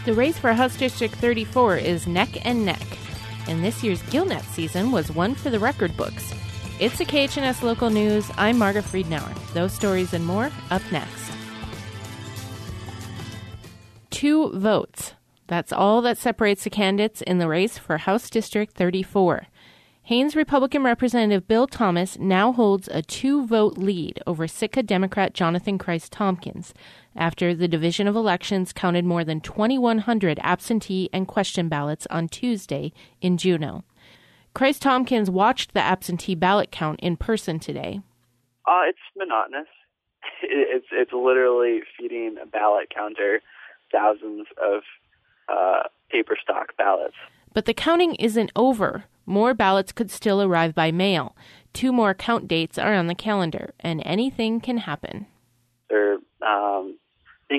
The race for House District 34 is neck and neck, and this year's Gillnet season was one for the record books. It's a KHNS Local News. I'm Margaret Friedenauer. Those stories and more up next. 2 votes. That's all that separates the candidates in the race for House District 34. Haines Republican Representative Bill Thomas now holds a 2-vote lead over Sitka Democrat Jonathan Christ Tompkins after the Division of Elections counted more than 2,100 absentee and question ballots on Tuesday in Juneau. Christ Tompkins watched the absentee ballot count in person today. It's monotonous. It's literally feeding a ballot counter thousands of paper stock ballots. But the counting isn't over. More ballots could still arrive by mail. 2 more count dates are on the calendar, and anything can happen. There are, I think,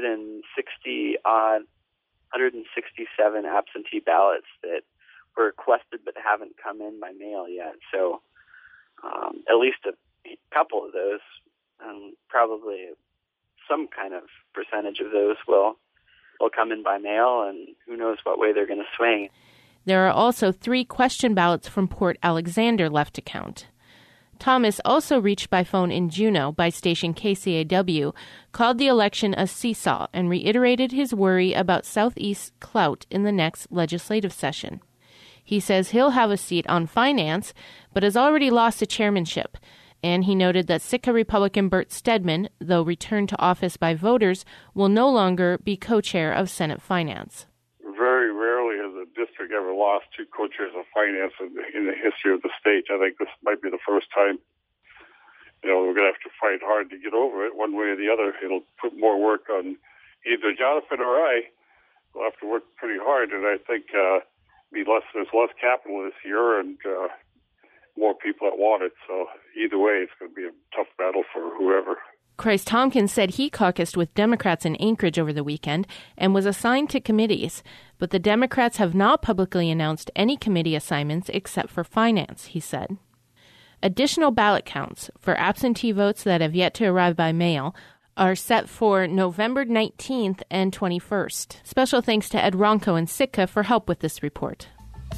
167 absentee ballots that were requested but haven't come in by mail yet. So at least a couple of those, probably some kind of percentage of those will come in by mail, and who knows what way they're going to swing. There are also 3 question ballots from Port Alexander left to count. Thomas also reached by phone in Juneau by station KCAW, called the election a seesaw, and reiterated his worry about Southeast's clout in the next legislative session. He says he'll have a seat on finance, but has already lost a chairmanship. And he noted that Sitka Republican Bert Stedman, though returned to office by voters, will no longer be co-chair of Senate Finance. Very rarely has a district ever lost 2 co-chairs of finance in the history of the state. I think this might be the first time. We're going to have to fight hard to get over it one way or the other. It'll put more work on either Jonathan or I. We'll have to work pretty hard, and I think there's less capital this year and more people that want it. So either way, it's going to be a tough battle for whoever. Christ Tompkins said he caucused with Democrats in Anchorage over the weekend and was assigned to committees, but the Democrats have not publicly announced any committee assignments except for finance, he said. Additional ballot counts for absentee votes that have yet to arrive by mail are set for November 19th and 21st. Special thanks to Ed Ronco and Sitka for help with this report.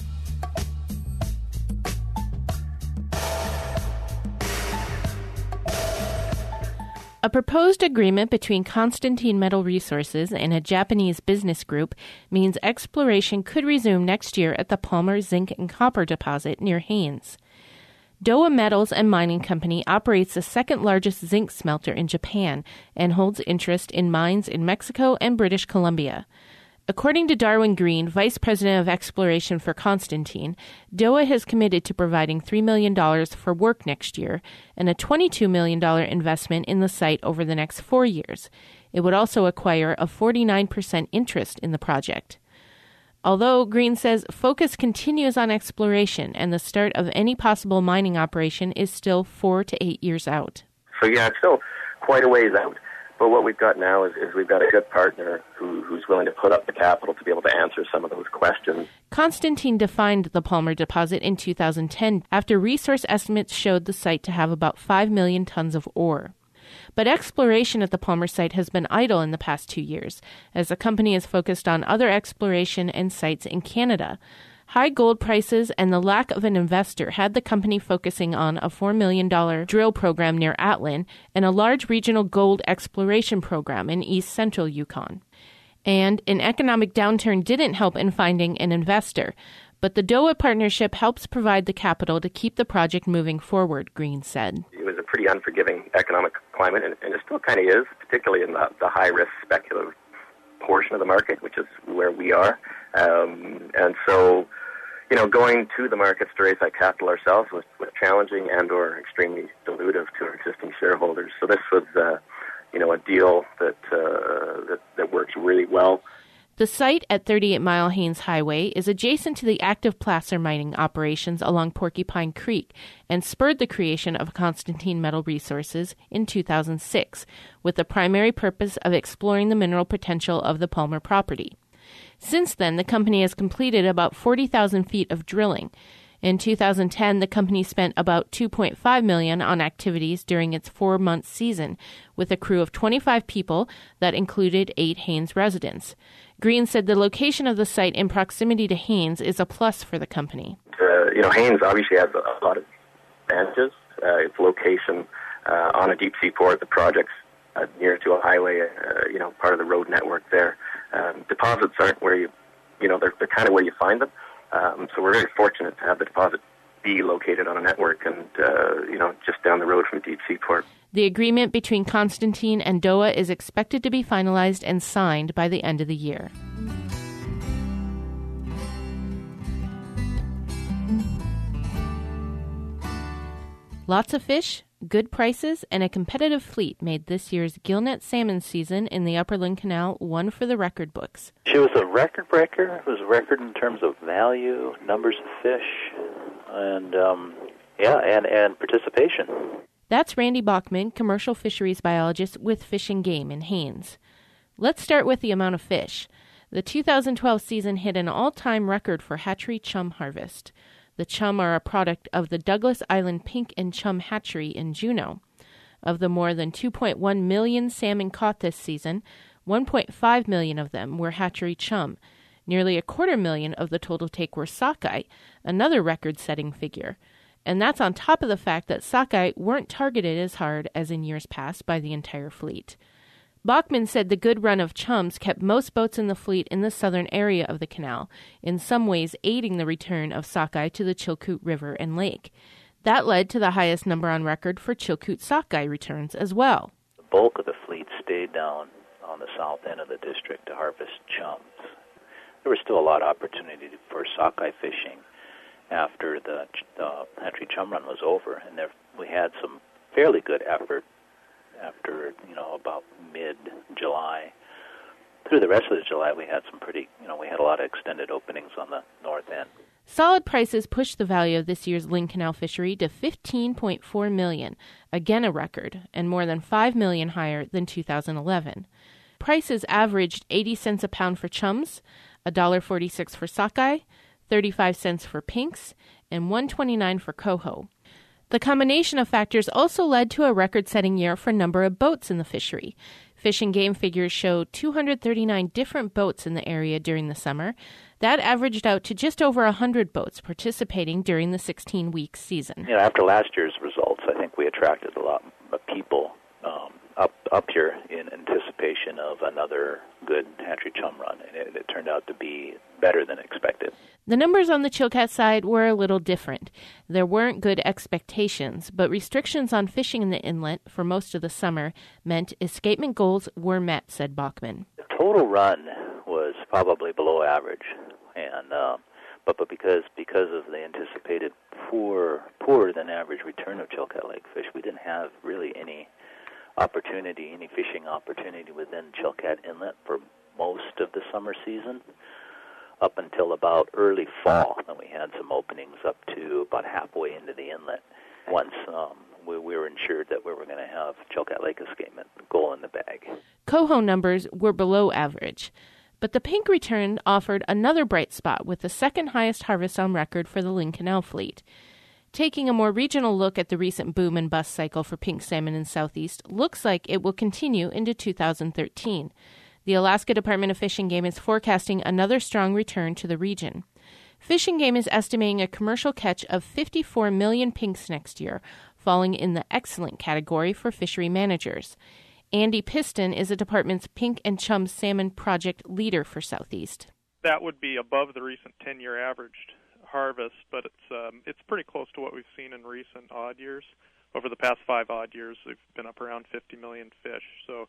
A proposed agreement between Constantine Metal Resources and a Japanese business group means exploration could resume next year at the Palmer Zinc and Copper deposit near Haines. Dowa Metals and Mining Company operates the second-largest zinc smelter in Japan and holds interest in mines in Mexico and British Columbia. According to Darwin Green, Vice President of Exploration for Constantine, Dowa has committed to providing $3 million for work next year and a $22 million investment in the site over the next 4 years. It would also acquire a 49% interest in the project. Although Green says focus continues on exploration and the start of any possible mining operation is still 4 to 8 years out. So it's still quite a ways out. But what we've got now is we've got a good partner who's willing to put up the capital to be able to answer some of those questions. Constantine defined the Palmer deposit in 2010 after resource estimates showed the site to have about 5 million tons of ore. But exploration at the Palmer site has been idle in the past 2 years, as the company is focused on other exploration and sites in Canada. High gold prices and the lack of an investor had the company focusing on a $4 million drill program near Atlin and a large regional gold exploration program in east-central Yukon. And an economic downturn didn't help in finding an investor, but the Dowa partnership helps provide the capital to keep the project moving forward, Green said. It was a pretty unforgiving economic climate, and it still kind of is, particularly in the high-risk speculative portion of the market, which is where we are. And so, going to the markets to raise that capital ourselves was challenging and or extremely dilutive to our existing shareholders. So this was, a deal that works really well. The site at 38 Mile Haines Highway is adjacent to the active placer mining operations along Porcupine Creek and spurred the creation of Constantine Metal Resources in 2006, with the primary purpose of exploring the mineral potential of the Palmer property. Since then, the company has completed about 40,000 feet of drilling. In 2010, the company spent about $2.5 million on activities during its 4-month season, with a crew of 25 people that included 8 Haines residents. Green said the location of the site in proximity to Haines is a plus for the company. Haines obviously has a lot of advantages. Its location on a deep sea port, the project's near to a highway, part of the road network there. Deposits aren't where they're kind of where you find them. So we're very fortunate to have the deposit be located on a network and, just down the road from a deep sea port. The agreement between Constantine and DOA is expected to be finalized and signed by the end of the year. Lots of fish, good prices, and a competitive fleet made this year's gillnet salmon season in the Upper Lynn Canal one for the record books. It was a record breaker. It was a record in terms of value, numbers of fish, and participation. That's Randy Bachman, commercial fisheries biologist with Fish and Game in Haines. Let's start with the amount of fish. The 2012 season hit an all-time record for hatchery chum harvest. The chum are a product of the Douglas Island Pink and Chum Hatchery in Juneau. Of the more than 2.1 million salmon caught this season, 1.5 million of them were hatchery chum. Nearly 250,000 of the total take were sockeye, another record-setting figure. And that's on top of the fact that sockeye weren't targeted as hard as in years past by the entire fleet. Bachman said the good run of chums kept most boats in the fleet in the southern area of the canal, in some ways aiding the return of sockeye to the Chilkoot River and Lake. That led to the highest number on record for Chilkoot sockeye returns as well. The bulk of the fleet stayed down on the south end of the district to harvest chums. There was still a lot of opportunity for sockeye fishing after the hatchery chum run was over, and we had some fairly good effort after, about mid-July. Through the rest of the July, we had we had a lot of extended openings on the north end. Solid prices pushed the value of this year's Lynn Canal fishery to $15.4 million, again a record, and more than $5 million higher than 2011. Prices averaged 80 cents a pound for chums, $1.46 for sockeye, 35 cents for pinks, and $1.29 for coho. The combination of factors also led to a record-setting year for number of boats in the fishery. Fish and Game figures show 239 different boats in the area during the summer. That averaged out to just over 100 boats participating during the 16-week season. After last year's results, I think we attracted a lot of people up here in anticipation of another good hatchery chum run, and it turned out to be better than expected. The numbers on the Chilkat side were a little different. There weren't good expectations, but restrictions on fishing in the inlet for most of the summer meant escapement goals were met, said Bachman. The total run was probably below average, and but because of the anticipated poorer than average return of Chilkat Lake fish, we didn't have really any fishing opportunity within Chilkat Inlet for most of the summer season, up until about early fall. Then we had some openings up to about halfway into the inlet. Once we were ensured that we were going to have Chilkat Lake escapement goal in the bag. Coho numbers were below average, but the pink return offered another bright spot with the second highest harvest on record for the Lynn Canal fleet. Taking a more regional look at the recent boom and bust cycle for pink salmon in Southeast looks like it will continue into 2013. The Alaska Department of Fish and Game is forecasting another strong return to the region. Fish and Game is estimating a commercial catch of 54 million pinks next year, falling in the excellent category for fishery managers. Andy Piston is the department's Pink and Chum Salmon Project leader for Southeast. That would be above the recent 10-year averaged harvest, but it's pretty close to what we've seen in recent odd years. Over the past 5 odd years, we've been up around 50 million fish. So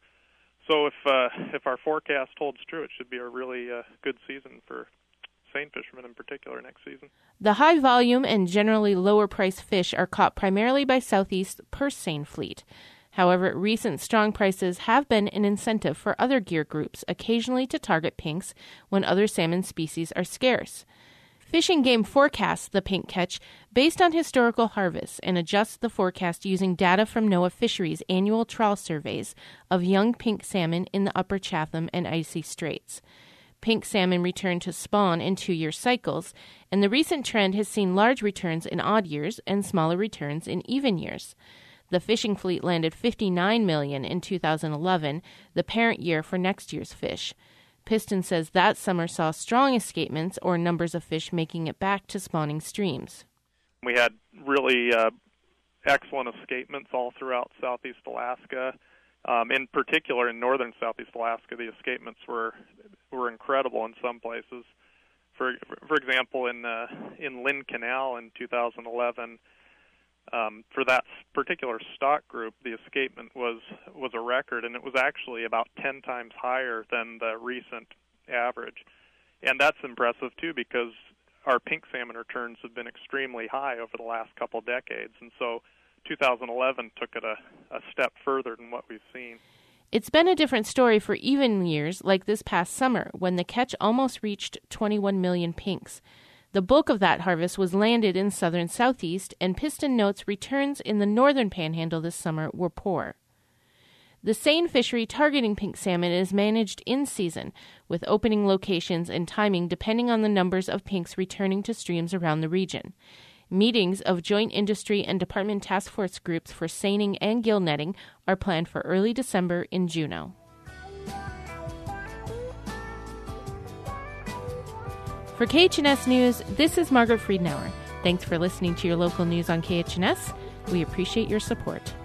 if our forecast holds true, it should be a really good season for seine fishermen in particular next season. The high volume and generally lower price fish are caught primarily by Southeast purse seine fleet. However, recent strong prices have been an incentive for other gear groups occasionally to target pinks when other salmon species are scarce. Fish and Game forecasts the pink catch based on historical harvests and adjusts the forecast using data from NOAA Fisheries' annual trawl surveys of young pink salmon in the Upper Chatham and Icy Straits. Pink salmon return to spawn in 2-year cycles, and the recent trend has seen large returns in odd years and smaller returns in even years. The fishing fleet landed 59 million in 2011, the parent year for next year's fish. Piston says that summer saw strong escapements or numbers of fish making it back to spawning streams. We had really excellent escapements all throughout Southeast Alaska. In particular, in northern Southeast Alaska, the escapements were incredible in some places. For example, in Lynn Canal in 2011, for that particular stock group, the escapement was a record, and it was actually about 10 times higher than the recent average. And that's impressive too, because our pink salmon returns have been extremely high over the last couple decades, and so 2011 took it a step further than what we've seen. It's been a different story for even years, like this past summer, when the catch almost reached 21 million pinks. The bulk of that harvest was landed in southern Southeast, and Piston notes returns in the northern panhandle this summer were poor. The Seine fishery targeting pink salmon is managed in season, with opening locations and timing depending on the numbers of pinks returning to streams around the region. Meetings of joint industry and department task force groups for seining and gill netting are planned for early December in Juneau. For KHNS News, this is Margaret Friedenauer. Thanks for listening to your local news on KHNS. We appreciate your support.